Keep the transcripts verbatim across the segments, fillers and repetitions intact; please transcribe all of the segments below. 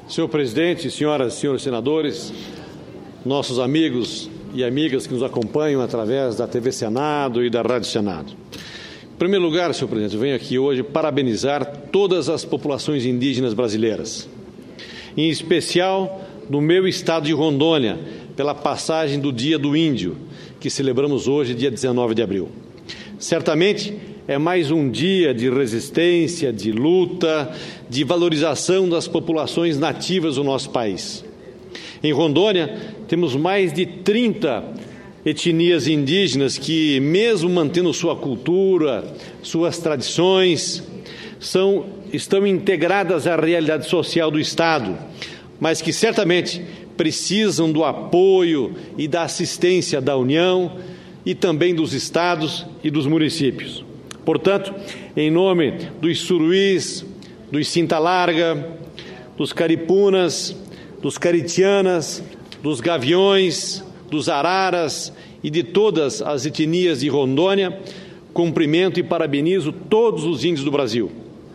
Senhor presidente, senhoras e senhores senadores, nossos amigos e amigas que nos acompanham através da T V Senado e da Rádio Senado. Em primeiro lugar, senhor presidente, eu venho aqui hoje parabenizar todas as populações indígenas brasileiras, em especial no meu estado de Rondônia, pela passagem do Dia do Índio, que celebramos hoje, dia dezenove de abril. Certamente é mais um dia de resistência, de luta, de valorização das populações nativas do nosso país. Em Rondônia, temos mais de trinta etnias indígenas que, mesmo mantendo sua cultura, suas tradições, são, estão integradas à realidade social do Estado, mas que certamente precisam do apoio e da assistência da União e também dos estados e dos municípios. Portanto, em nome dos suruís, dos cinta-larga, dos caripunas, dos caritianas, dos gaviões, dos araras e de todas as etnias de Rondônia, cumprimento e parabenizo todos os índios do Brasil.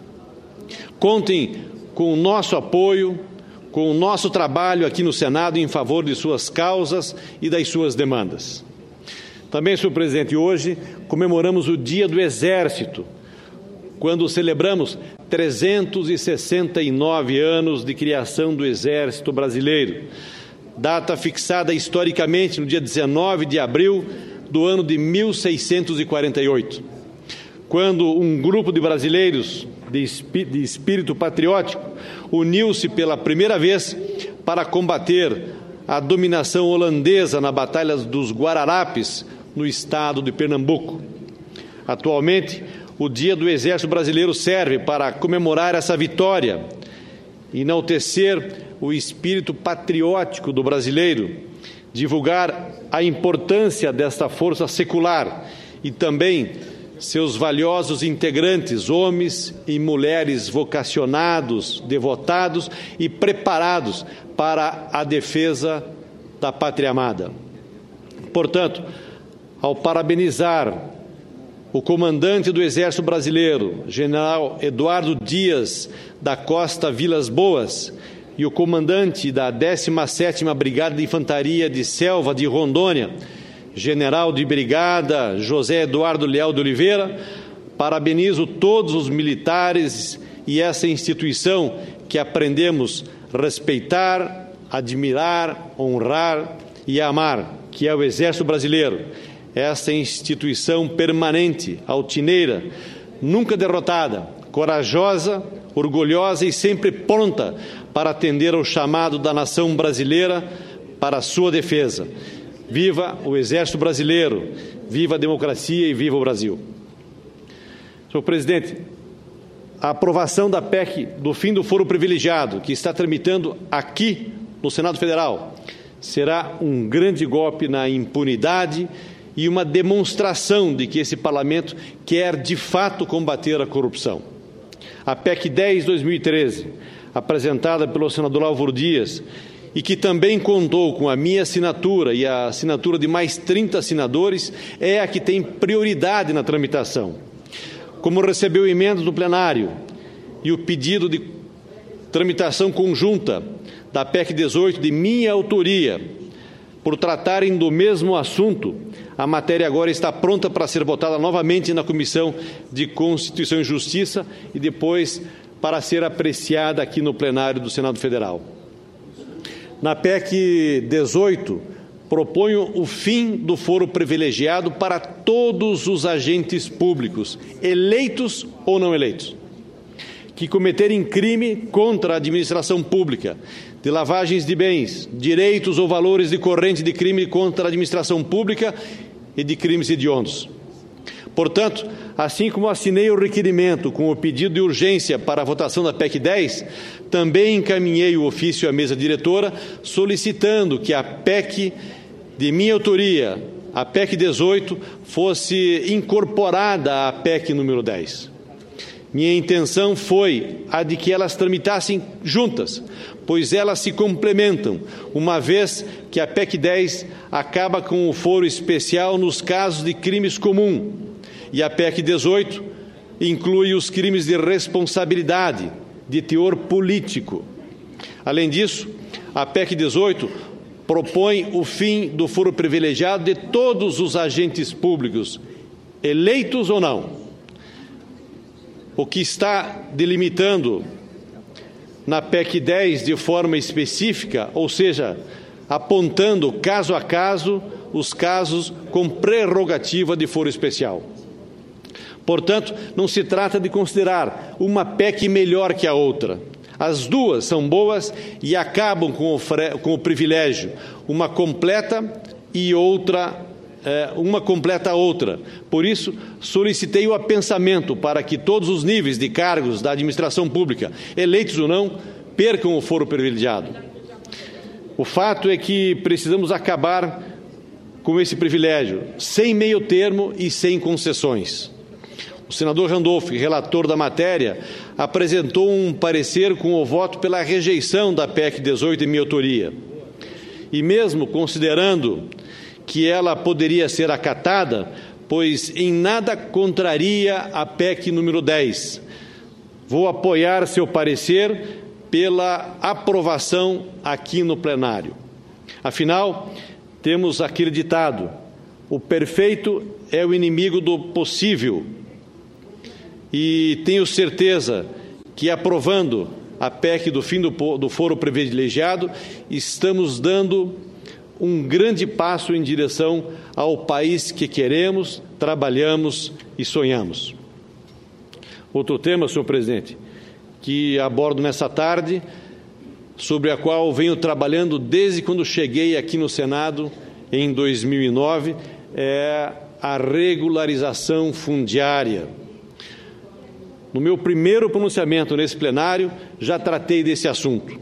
Contem com o nosso apoio, com o nosso trabalho aqui no Senado em favor de suas causas e das suas demandas. Também, senhor presidente, hoje comemoramos o Dia do Exército, quando celebramos trezentos e sessenta e nove anos de criação do Exército Brasileiro, data fixada historicamente no dia dezenove de abril do ano de mil seiscentos e quarenta e oito, quando um grupo de brasileiros de espírito patriótico uniu-se pela primeira vez para combater a dominação holandesa na Batalha dos Guararapes, no estado de Pernambuco. Atualmente, o Dia do Exército Brasileiro serve para comemorar essa vitória, enaltecer o espírito patriótico do brasileiro, divulgar a importância desta força secular e também seus valiosos integrantes, homens e mulheres vocacionados, devotados e preparados para a defesa da pátria amada. Portanto, ao parabenizar o comandante do Exército Brasileiro, general Eduardo Dias da Costa Vilas Boas, e o comandante da décima sétima Brigada de Infantaria de Selva de Rondônia, general de brigada José Eduardo Leal de Oliveira, parabenizo todos os militares e essa instituição que aprendemos a respeitar, admirar, honrar e amar, que é o Exército Brasileiro. Essa instituição permanente, altineira, nunca derrotada, corajosa, orgulhosa e sempre pronta para atender ao chamado da nação brasileira para a sua defesa. Viva o Exército Brasileiro, viva a democracia e viva o Brasil. Senhor presidente, a aprovação da P E C do fim do foro privilegiado, que está tramitando aqui no Senado Federal, será um grande golpe na impunidade e uma demonstração de que esse parlamento quer de fato combater a corrupção. A P E C dez de dois mil e treze, apresentada pelo senador Álvaro Dias, e que também contou com a minha assinatura e a assinatura de mais trinta senadores, é a que tem prioridade na tramitação. Como recebeu emendas no plenário e o pedido de tramitação conjunta da P E C dezoito de minha autoria, por tratarem do mesmo assunto, a matéria agora está pronta para ser votada novamente na Comissão de Constituição e Justiça e depois para ser apreciada aqui no plenário do Senado Federal. Na P E C dezoito, proponho o fim do foro privilegiado para todos os agentes públicos, eleitos ou não eleitos, que cometerem crime contra a administração pública, de lavagens de bens, direitos ou valores decorrentes de crime contra a administração pública e de crimes hediondos. Portanto, assim como assinei o requerimento com o pedido de urgência para a votação da P E C dez, também encaminhei o ofício à mesa diretora solicitando que a P E C de minha autoria, a P E C dezoito, fosse incorporada à P E C número dez. Minha intenção foi a de que elas tramitassem juntas, pois elas se complementam, uma vez que a P E C dez acaba com o foro especial nos casos de crimes comuns, e a P E C dezoito inclui os crimes de responsabilidade, de teor político. Além disso, a P E C dezoito propõe o fim do foro privilegiado de todos os agentes públicos, eleitos ou não, o que está delimitando na P E C dez de forma específica, ou seja, apontando caso a caso os casos com prerrogativa de foro especial. Portanto, não se trata de considerar uma P E C melhor que a outra. As duas são boas e acabam com o, com o privilégio, uma completa e outra, é, uma completa a outra. Por isso, solicitei o apensamento para que todos os níveis de cargos da administração pública, eleitos ou não, percam o foro privilegiado. O fato é que precisamos acabar com esse privilégio, sem meio termo e sem concessões. O senador Randolph, relator da matéria, apresentou um parecer com o voto pela rejeição da P E C dezoito em minha autoria. E mesmo considerando que ela poderia ser acatada, pois em nada contraria a P E C número dez, vou apoiar seu parecer pela aprovação aqui no plenário. Afinal, temos aquele ditado: o perfeito é o inimigo do possível. E tenho certeza que, aprovando a P E C do fim do, do foro privilegiado, estamos dando um grande passo em direção ao país que queremos, trabalhamos e sonhamos. Outro tema, senhor presidente, que abordo nessa tarde, sobre a qual venho trabalhando desde quando cheguei aqui no Senado em dois mil e nove, é a regularização fundiária. No meu primeiro pronunciamento nesse plenário, já tratei desse assunto.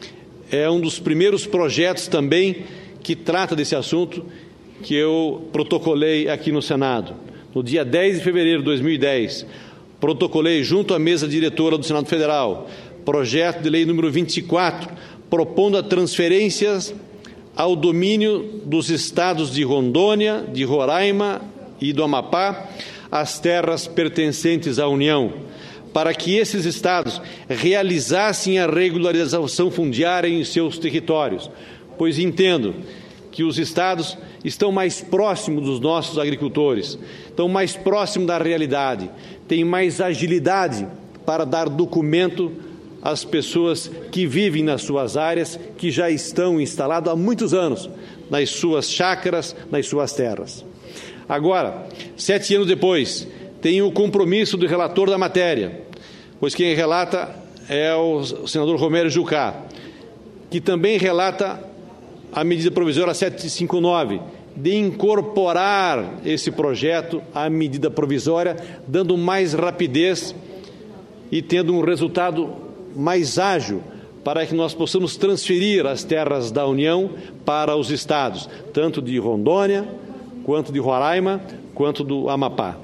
É um dos primeiros projetos também que trata desse assunto que eu protocolei aqui no Senado. No dia dez de fevereiro de dois mil e dez, protocolei junto à mesa diretora do Senado Federal, projeto de lei número vinte e quatro, propondo a transferências ao domínio dos estados de Rondônia, de Roraima e do Amapá, as terras pertencentes à União, para que esses estados realizassem a regularização fundiária em seus territórios, pois entendo que os estados estão mais próximos dos nossos agricultores, estão mais próximos da realidade, têm mais agilidade para dar documento às pessoas que vivem nas suas áreas, que já estão instaladas há muitos anos nas suas chácaras, nas suas terras. Agora, sete anos depois, tenho o compromisso do relator da matéria, pois quem relata é o senador Romero Jucá, que também relata a medida provisória setecentos e cinquenta e nove, de incorporar esse projeto à medida provisória, dando mais rapidez e tendo um resultado mais ágil para que nós possamos transferir as terras da União para os estados, tanto de Rondônia, quanto de Roraima, quanto do Amapá.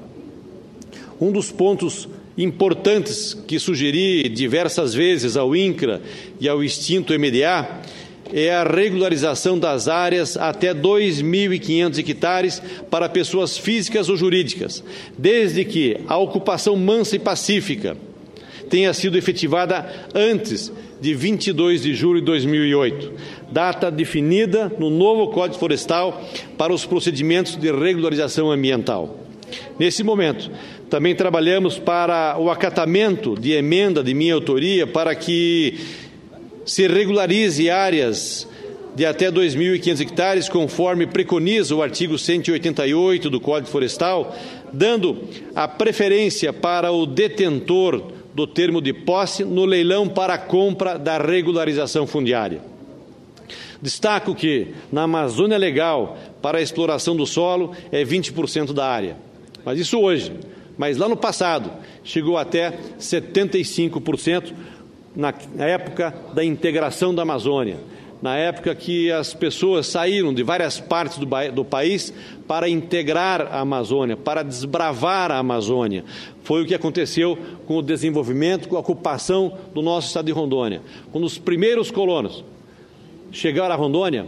Um dos pontos importantes que sugeri diversas vezes ao INCRA e ao extinto M D A é a regularização das áreas até dois mil e quinhentos hectares para pessoas físicas ou jurídicas, desde que a ocupação mansa e pacífica tenha sido efetivada antes de vinte e dois de julho de dois mil e oito, data definida no novo Código Florestal para os procedimentos de regularização ambiental. Nesse momento, também trabalhamos para o acatamento de emenda de minha autoria para que se regularize áreas de até dois mil e quinhentos hectares, conforme preconiza o artigo cento e oitenta e oito do Código Florestal, dando a preferência para o detentor do termo de posse no leilão para a compra da regularização fundiária. Destaco que, na Amazônia Legal, para a exploração do solo, é vinte por cento da área. Mas isso hoje. Mas lá no passado, chegou até setenta e cinco por cento na época da integração da Amazônia, na época que as pessoas saíram de várias partes do, do país para integrar a Amazônia, para desbravar a Amazônia. Foi o que aconteceu com o desenvolvimento, com a ocupação do nosso estado de Rondônia. Quando os primeiros colonos chegaram a Rondônia,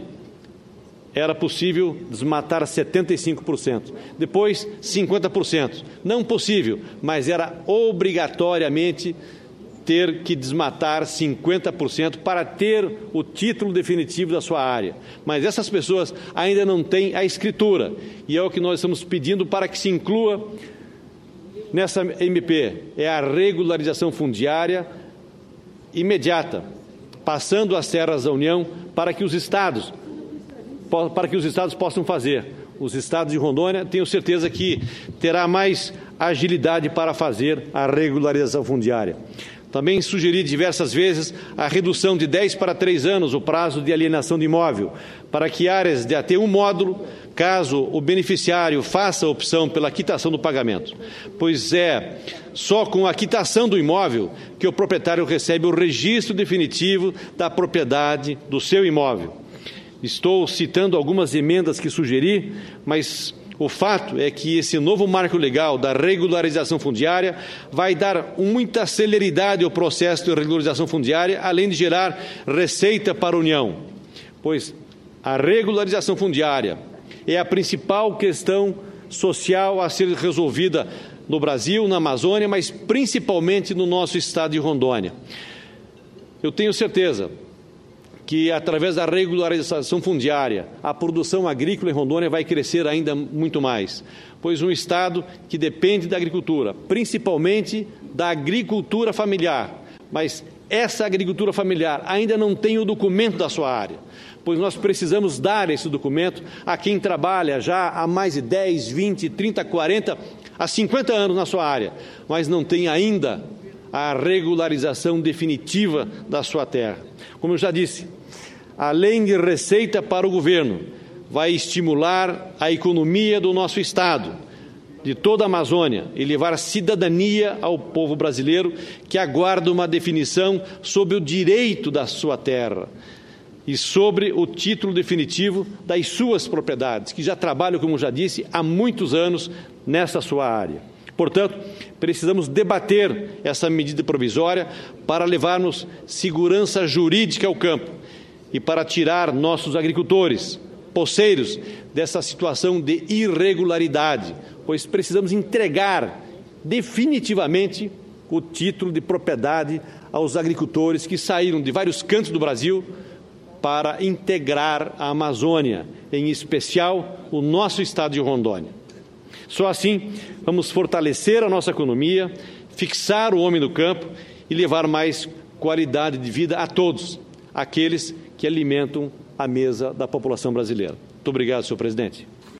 era possível desmatar setenta e cinco por cento. Depois, cinquenta por cento. Não possível, mas era obrigatoriamente ter que desmatar cinquenta por cento para ter o título definitivo da sua área. Mas essas pessoas ainda não têm a escritura, e é o que nós estamos pedindo para que se inclua nessa M P, é a regularização fundiária imediata, passando as terras da União para que os estados, para que os estados possam fazer. Os estados de Rondônia, tenho certeza que terá mais agilidade para fazer a regularização fundiária. Também sugeri diversas vezes a redução de dez para três anos o prazo de alienação de imóvel, para que áreas de até um módulo, caso o beneficiário faça a opção pela quitação do pagamento, pois é só com a quitação do imóvel que o proprietário recebe o registro definitivo da propriedade do seu imóvel. Estou citando algumas emendas que sugeri, mas o fato é que esse novo marco legal da regularização fundiária vai dar muita celeridade ao processo de regularização fundiária, além de gerar receita para a União, pois a regularização fundiária é a principal questão social a ser resolvida no Brasil, na Amazônia, mas principalmente no nosso estado de Rondônia. Eu tenho certeza que, através da regularização fundiária, a produção agrícola em Rondônia vai crescer ainda muito mais, pois um estado que depende da agricultura, principalmente da agricultura familiar, mas essa agricultura familiar ainda não tem o documento da sua área, pois nós precisamos dar esse documento a quem trabalha já há mais de dez, vinte, trinta, quarenta, há cinquenta anos na sua área, mas não tem ainda a regularização definitiva da sua terra. Como eu já disse, além de receita para o governo, vai estimular a economia do nosso estado, de toda a Amazônia, e levar cidadania ao povo brasileiro que aguarda uma definição sobre o direito da sua terra e sobre o título definitivo das suas propriedades, que já trabalham, como já disse, há muitos anos nessa sua área. Portanto, precisamos debater essa medida provisória para levarmos segurança jurídica ao campo e para tirar nossos agricultores, poceiros, dessa situação de irregularidade, pois precisamos entregar definitivamente o título de propriedade aos agricultores que saíram de vários cantos do Brasil para integrar a Amazônia, em especial o nosso estado de Rondônia. Só assim vamos fortalecer a nossa economia, fixar o homem no campo e levar mais qualidade de vida a todos, aqueles que alimentam a mesa da população brasileira. Muito obrigado, senhor presidente.